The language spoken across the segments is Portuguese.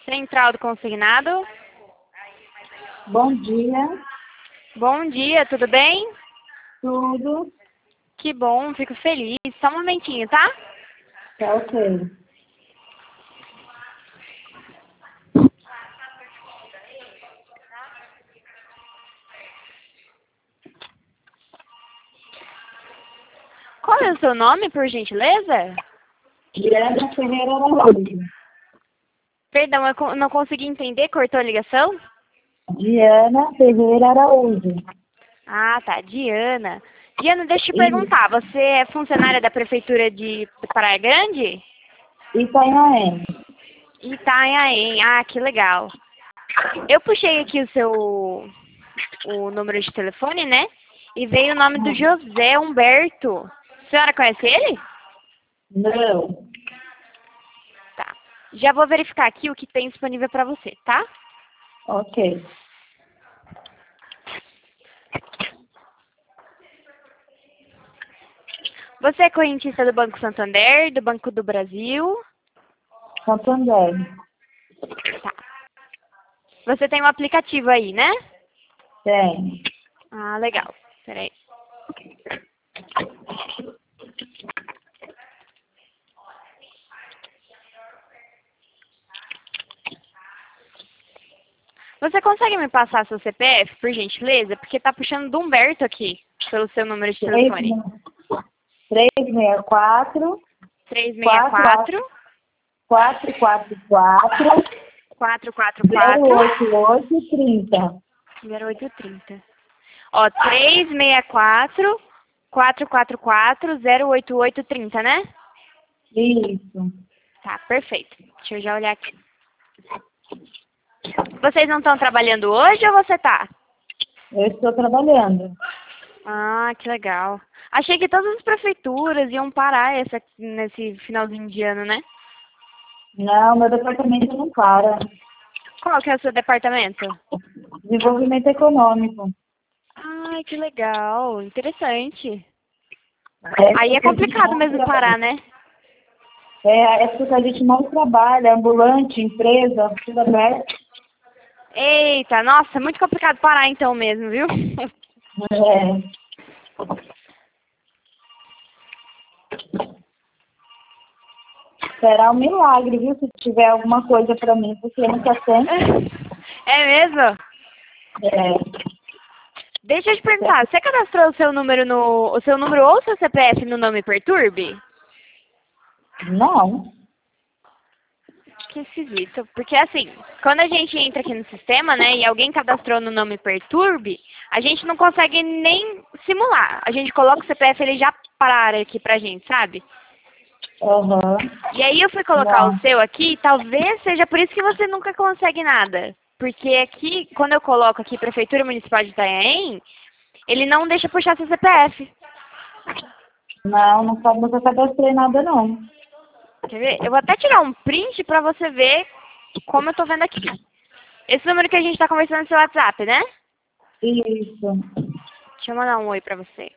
Central do Consignado. Bom dia. Bom dia, tudo bem? Tudo? Que bom, fico feliz. Só um momentinho, tá? Tá ok. Qual é o seu nome, por gentileza? Diana Ferreira Araújo. Perdão, eu não consegui entender, cortou a ligação? Diana Ferreira Araújo. Ah, tá, Diana. Diana, deixa eu te perguntar, você é funcionária da Prefeitura de Praia Grande? Itanhaém. Itanhaém, ah, que legal. Eu puxei aqui o número de telefone, né? E veio o nome do José Humberto. A senhora conhece ele? Não. Tá. Já vou verificar aqui o que tem disponível para você, tá? Ok. Você é correntista do Banco Santander, do Banco do Brasil? Santander. Tá. Você tem um aplicativo aí, né? Tem. Ah, legal. Peraí. Você consegue me passar seu CPF, por gentileza? Porque tá puxando do Humberto aqui, pelo seu número de telefone. 364 364 444 444 08830. 0830. Ó, 364 444 08830, né? Isso. Tá, perfeito. Deixa eu já olhar aqui. Vocês não estão trabalhando hoje ou você tá? Eu estou trabalhando. Ah, que legal. Achei que todas as prefeituras iam parar nesse finalzinho de ano, né? Não, meu departamento não para. Qual que é o seu departamento? Desenvolvimento econômico. Ai, que legal. Interessante. É Aí é porque a gente complicado não mesmo trabalha. parar, né? É porque a gente não trabalha, ambulante, empresa, tudo aberto. Eita, nossa, muito complicado parar então mesmo, viu? É. Será um milagre, viu, se tiver alguma coisa para mim, porque nunca tem. É mesmo? É. Deixa eu te perguntar, você cadastrou o seu número ou o seu CPF no Nome Perturbe? Não. Que esquisito, porque assim, quando a gente entra aqui no sistema, né, e alguém cadastrou no Nome Perturbe, a gente não consegue nem simular. A gente coloca o CPF, ele já para aqui pra gente, sabe? Aham. E aí eu fui colocar Não. o seu aqui, talvez seja por isso que você nunca consegue nada. Porque aqui, quando eu coloco aqui Prefeitura Municipal de Itanhaém, ele não deixa puxar seu CPF. Não, nunca cadastrei nada, não. Quer ver? Eu vou até tirar um print pra você ver como eu tô vendo aqui. Esse número que a gente tá conversando no seu WhatsApp, né? Isso. Deixa eu mandar um oi pra você.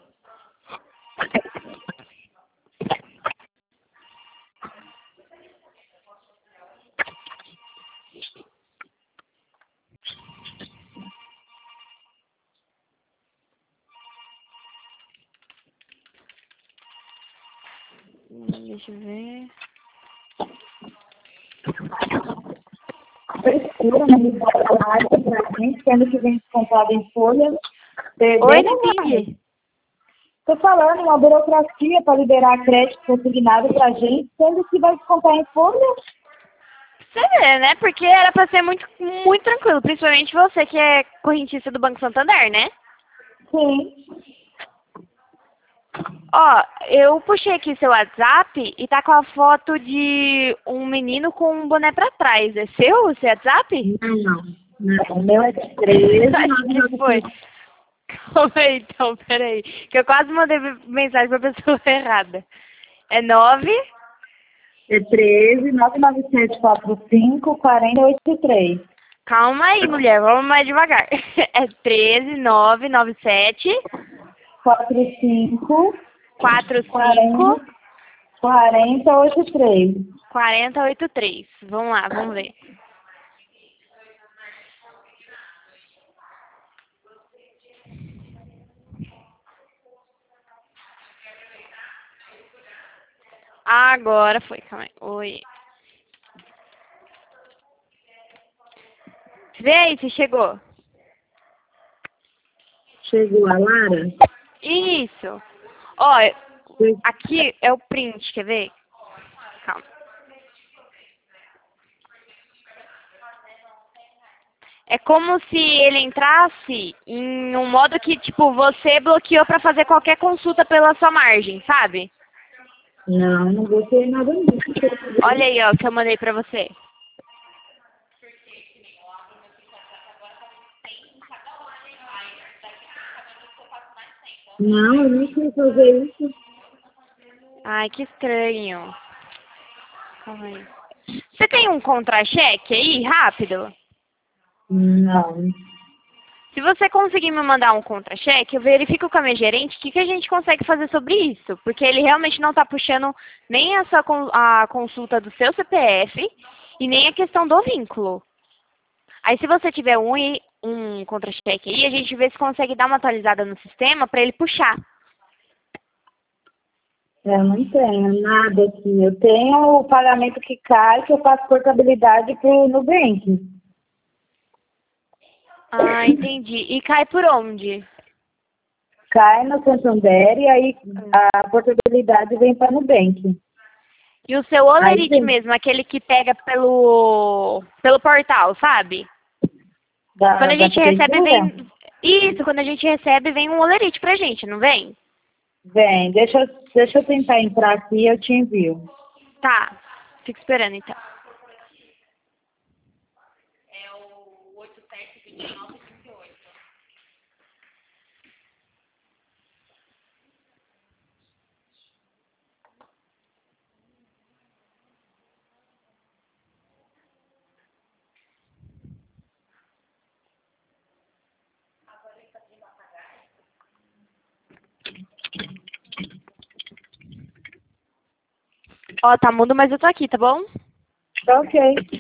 Deixa eu ver. Frescura, não me dá nada pra gente, sendo que vem comprado em folha. Oi, não entendi. Estou falando uma burocracia para liberar crédito consignado para a gente, sendo que vai descontar em folha. Você vê, né? Porque era pra ser muito, muito tranquilo. Principalmente você que é correntista do Banco Santander, né? Sim. Ó, eu puxei aqui seu WhatsApp e tá com a foto de um menino com um boné pra trás. É seu esse WhatsApp? Não, o meu é de 13. Acho que foi. Calma aí, então, peraí. Que eu quase mandei mensagem pra pessoa errada. É 9? É 13 99745 4083. Calma aí, mulher. Vamos mais devagar. É 13 997 45 45 40 4083. 4083. Vamos lá, vamos ver. Agora foi, calma aí. Oi. Vê aí se chegou. Chegou a Lara? Isso. Ó, aqui é o print, quer ver? Calma. É como se ele entrasse em um modo que, tipo, você bloqueou pra fazer qualquer consulta pela sua margem, sabe? Não, não gostei nada disso. Olha aí, ó, que eu mandei pra você. Não, eu não sei fazer isso. Ai, que estranho. Calma aí. Você tem um contra-cheque aí, rápido? Não. Se você conseguir me mandar um contra-cheque, eu verifico com a minha gerente o que a gente consegue fazer sobre isso. Porque ele realmente não está puxando nem a consulta do seu CPF e nem a questão do vínculo. Aí se você tiver um contra-cheque aí, a gente vê se consegue dar uma atualizada no sistema para ele puxar. Eu não tenho nada aqui. Eu tenho o pagamento que cai, que eu faço portabilidade pro Nubank. Ah, entendi. E cai por onde? Cai no Santander e aí a portabilidade vem para Nubank. E o seu Aí Olerite vem mesmo, aquele que pega pelo portal, sabe? Quando a da gente recebe, prefeitura? vem... Isso, quando a gente recebe, vem um Olerite pra gente, não vem? Vem, deixa eu tentar entrar aqui e eu te envio. Tá, fico esperando então. Ó, tá mudo, mas eu tô aqui, tá bom? Ok.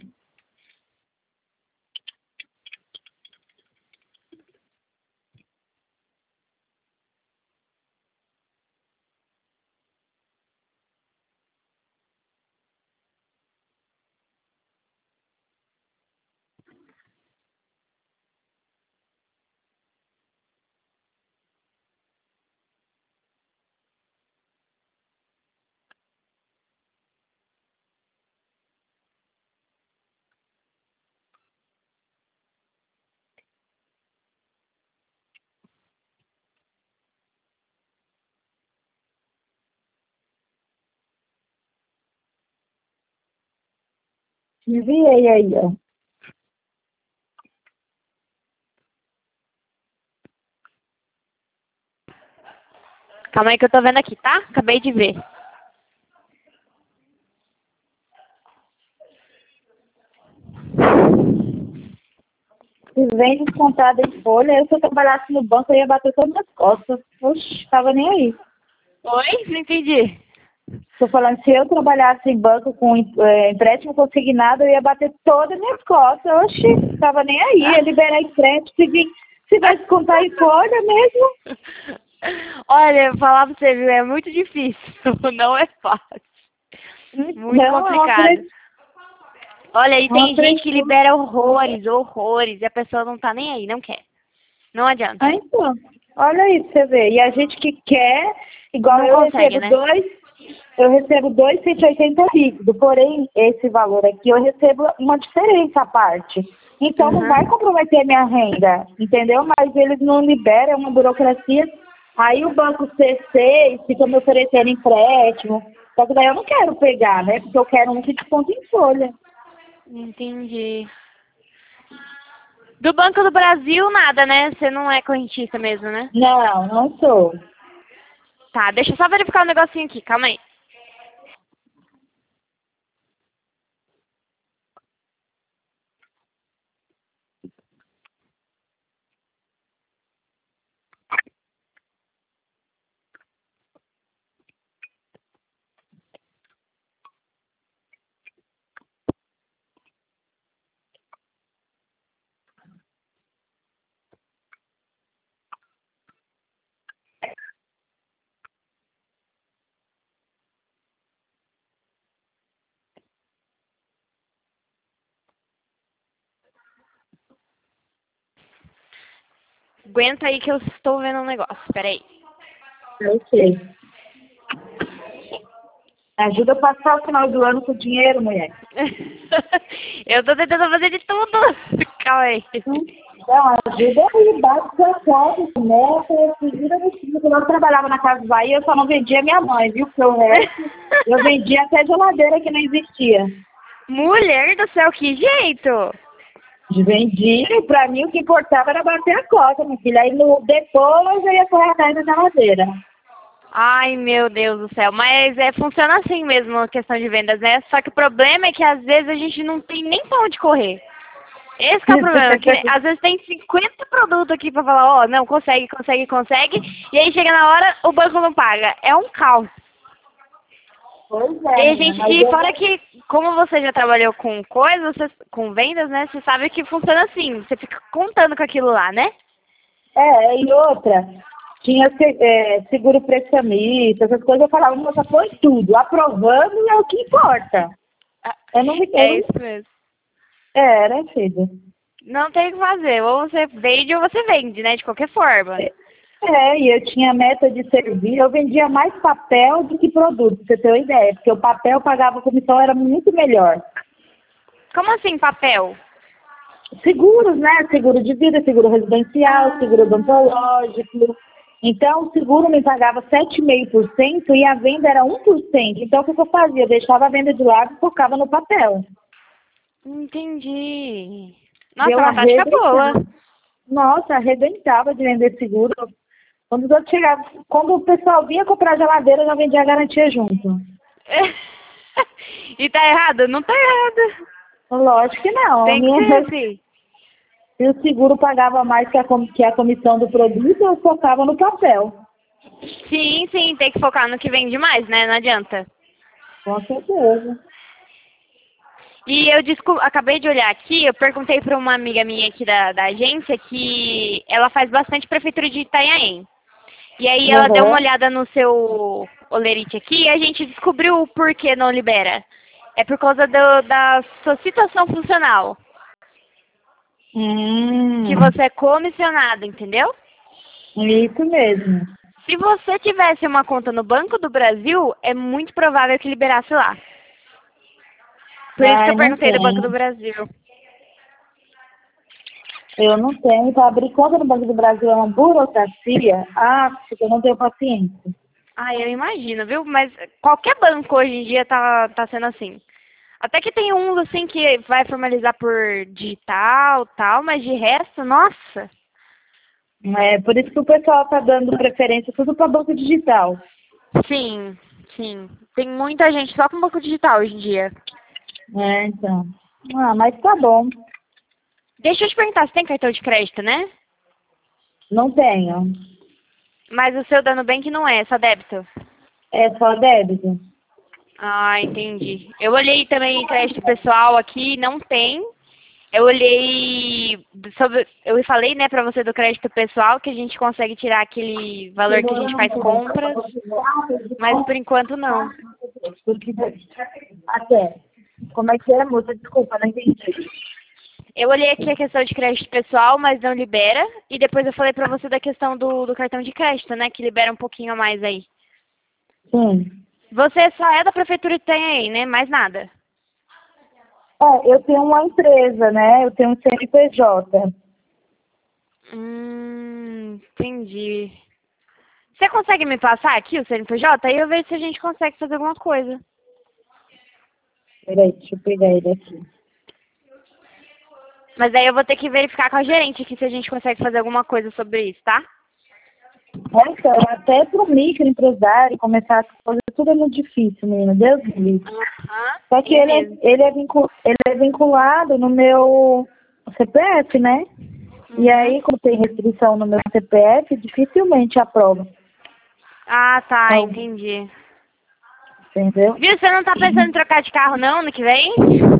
Enviei aí, ó. Calma aí que eu tô vendo aqui, tá? Acabei de ver. Se vem descontada em folha, se eu trabalhasse no banco, eu ia bater todas as costas. Oxi, tava nem aí. Oi? Não entendi. Tô falando, se eu trabalhasse em banco com empréstimo consignado, eu ia bater todas as minhas costas. Oxi, tava nem aí. Ia liberar empréstimo, se vai descontar em folha mesmo. Olha, eu vou falar pra você, viu? É muito difícil. Não é fácil. Muito Não, complicado. Olha, e não tem gente que acredito. libera horrores, horrores, e a pessoa não tá nem aí, não quer. Não adianta. Ah, então, olha aí pra você ver. E a gente que quer, igual Não consegue, né? eu recebo 280 líquido, porém, esse valor aqui eu recebo uma diferença à parte. Então não vai Uhum. comprometer minha renda, entendeu? Mas eles não liberam, é uma burocracia. Aí o banco C6 fica me oferecendo empréstimo. Só que daí eu não quero pegar, né? Porque eu quero um que desconto em folha. Entendi. Do Banco do Brasil, nada, né? Você não é correntista mesmo, né? Não, não sou. Tá, deixa eu só verificar um negocinho aqui, calma aí. Aguenta aí que eu estou vendo um negócio. Peraí. Ok. Ajuda a passar o final do ano com dinheiro, mulher. Eu tô tentando fazer de tudo. Calma aí. Então, ajuda aí, bate sua casa, meta, se vira no time. Quando eu trabalhava na Casa Bahia, eu só não vendia minha mãe, viu? Porque o resto, eu vendia até geladeira que não existia. Mulher do céu, que jeito! Vendia, pra mim o que importava era bater a cota, minha filha. Aí depois eu ia correr atrás da geladeira. Ai, meu Deus do céu. Mas funciona assim mesmo a questão de vendas, né? Só que o problema é que às vezes a gente não tem nem pra onde correr. Esse que é o problema, que às vezes tem 50 produtos aqui pra falar, ó, não, consegue, consegue, consegue, e aí chega na hora, o banco não paga. É um caos. Pois E a é, gente, mas e fora que, como você já trabalhou com coisas, com vendas, né, você sabe que funciona assim, você fica contando com aquilo lá, né? e outra, tinha seguro prestamista, essas coisas, eu falava, moça, põe tudo, aprovando é o que importa. Eu não me É isso mesmo. Era, filho. Não tem o que fazer, ou você vende ou você vende, né, de qualquer forma. E eu tinha meta de servir, eu vendia mais papel do que produto, pra você ter uma ideia, porque o papel pagava comissão, era muito melhor. Como assim, papel? Seguros, né? Seguro de vida, seguro residencial, seguro odontológico. Então, o seguro me pagava 7,5% e a venda era 1%. Então, o que eu fazia? Eu deixava a venda de lado e focava no papel. Entendi. Nossa, Eu uma tática boa. Nossa, arrebentava de vender seguro. Quando os outros chegavam, quando o pessoal vinha comprar geladeira, eu já vendia a garantia junto. E tá errado? Não tá errado. Lógico que não. Tem que ser assim. Se o seguro pagava mais que a comissão do produto, eu focava no papel. Sim, sim, tem que focar no que vende mais, né? Não adianta. Com certeza. E eu acabei de olhar aqui, eu perguntei para uma amiga minha aqui da agência que ela faz bastante prefeitura de Itanhaém. E aí ela deu uma olhada no seu olerite aqui e a gente descobriu o porquê não libera. É por causa da sua situação funcional. Que você é comissionado, entendeu? Isso mesmo. Se você tivesse uma conta no Banco do Brasil, é muito provável que liberasse lá. Por isso que eu perguntei do Banco do Brasil. Eu não tenho. Para abrir conta no Banco do Brasil é uma burocracia. Porque eu não tenho paciência. Ah, eu imagino, viu? Mas qualquer banco hoje em dia tá sendo assim. Até que tem uns assim que vai formalizar por digital, tal, mas de resto, nossa. É por isso que o pessoal tá dando preferência tudo para banco digital. Sim, sim. Tem muita gente só com banco digital hoje em dia. Então. Mas tá bom. Deixa eu te perguntar, você tem cartão de crédito, né? Não tenho. Mas o seu da Nubank não é só débito? É só débito. Ah, entendi. Eu olhei também crédito pessoal aqui, não tem. Eu olhei sobre, eu falei, né, pra você do crédito pessoal que a gente consegue tirar aquele valor que a gente faz compras, mas por enquanto não. Até. Como é que é, moça? Desculpa, não entendi. Eu olhei aqui a questão de crédito pessoal, mas não libera. E depois eu falei pra você da questão do cartão de crédito, né, que libera um pouquinho a mais aí. Sim. Você só é da prefeitura que tem aí, né? Mais nada. Eu tenho uma empresa, né? Eu tenho um CNPJ. Entendi. Você consegue me passar aqui o CNPJ? Aí eu vejo se a gente consegue fazer alguma coisa. Peraí, deixa eu pegar ele aqui. Mas aí eu vou ter que verificar com a gerente aqui se a gente consegue fazer alguma coisa sobre isso, tá? Então, até para o microempresário começar as coisas, tudo é muito difícil, menina. Deus me livre. Só que ele é vinculado no meu CPF, né? E aí, como tem restrição no meu CPF, dificilmente aprova. Ah, tá, Então, entendi. Entendeu? Viu, você não tá pensando em trocar de carro não, ano que vem?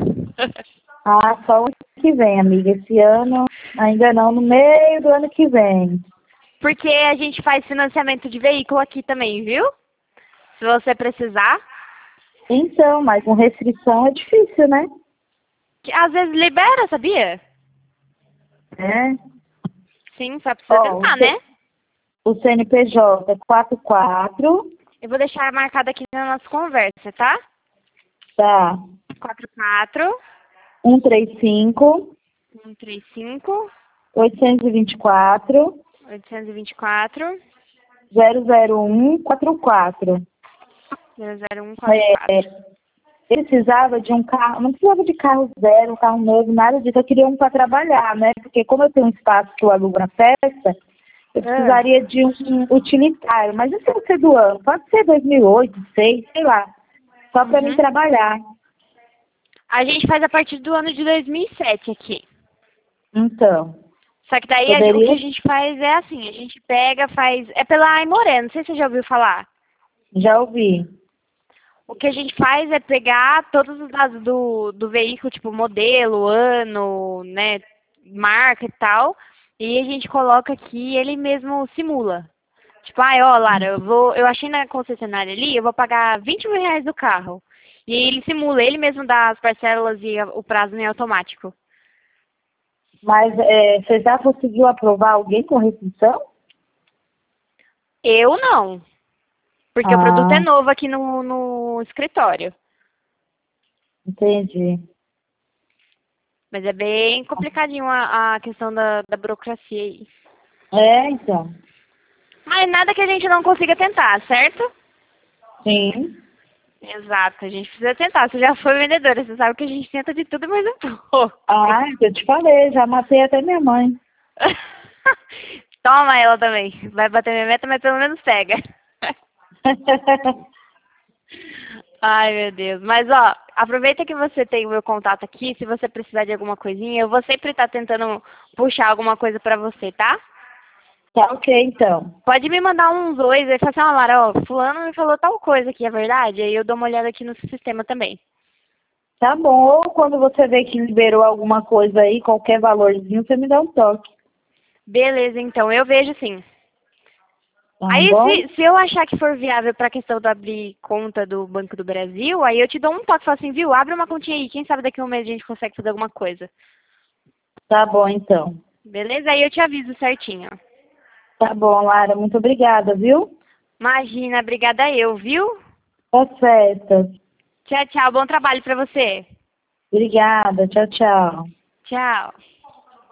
Só o ano que vem, amiga. Esse ano, ainda não, no meio do ano que vem. Porque a gente faz financiamento de veículo aqui também, viu? Se você precisar. Então, mas com restrição é difícil, né? Que às vezes libera, sabia? É. Sim, só precisa Ó, tentar, né? o CNPJ é 44, Eu vou deixar marcado aqui na nossa conversa, tá? tá? 44 135 135 824 824 00144. 00144. Ele precisava de um carro, não precisava de carro zero, um carro novo, nada disso. Eu queria um para trabalhar, né? Porque como eu tenho um espaço que eu alugo na festa, eu precisaria de um utilitário. Mas não precisa ser do ano, pode ser 2008, 2006, sei lá. Só para mim trabalhar. A gente faz a partir do ano de 2007 aqui. Então, Só que daí o que a gente faz é assim, a gente pega, faz... É pela Aimoré, não sei se você já ouviu falar. Já ouvi. O que a gente faz é pegar todos os dados do veículo, tipo modelo, ano, né, marca e tal, e a gente coloca aqui e ele mesmo simula. Tipo, ó, Lara, eu achei na concessionária ali, eu vou pagar 20 mil reais do carro. E aí ele simula, ele mesmo dá as parcelas e o prazo em automático. Mas você já conseguiu aprovar alguém com restrição? Eu não, porque o produto é novo aqui no escritório. Entendi. Mas é bem complicadinho a questão da burocracia aí. Então. Mas nada que a gente não consiga tentar, certo? Sim. Exato, a gente precisa tentar. Você já foi vendedora, você sabe que a gente tenta de tudo mais um pouco. Eu te falei, já matei até minha mãe. Toma ela também. Vai bater minha meta, mas pelo menos pega. Ai, meu Deus. Mas, ó, aproveita que você tem o meu contato aqui. Se você precisar de alguma coisinha, eu vou sempre estar tentando puxar alguma coisa pra você, tá? Tá ok, então. Pode me mandar uns ois. Aí fala assim, ó, Lara, ó, fulano me falou tal coisa aqui, é verdade? Aí eu dou uma olhada aqui no sistema também. Tá bom. Ou quando você vê que liberou alguma coisa aí, qualquer valorzinho, você me dá um toque. Beleza, então. Eu vejo sim. Tá Aí, bom? se eu achar que for viável pra questão de abrir conta do Banco do Brasil, aí eu te dou um toque e falo assim, viu, abre uma continha aí. Quem sabe daqui a um mês a gente consegue fazer alguma coisa. Tá bom, então. Beleza? Aí eu te aviso certinho. Tá bom, Lara. Muito obrigada, viu? Imagina, obrigada eu, viu? Boas festas. Tchau, tchau. Bom trabalho pra você. Obrigada. Tchau, tchau. Tchau.